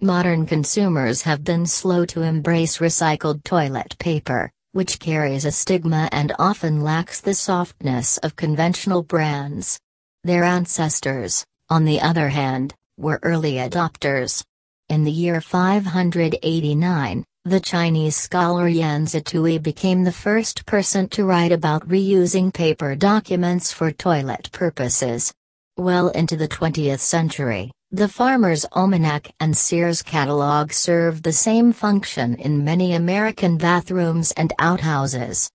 Modern consumers have been slow to embrace recycled toilet paper, which carries a stigma and often lacks the softness of conventional brands. Their ancestors, on the other hand, were early adopters. In the year 589, the Chinese scholar Yan Zitui became the first person to write about reusing paper documents for toilet purposes. Well into the 20th century, the Farmer's Almanac and Sears catalog served the same function in many American bathrooms and outhouses.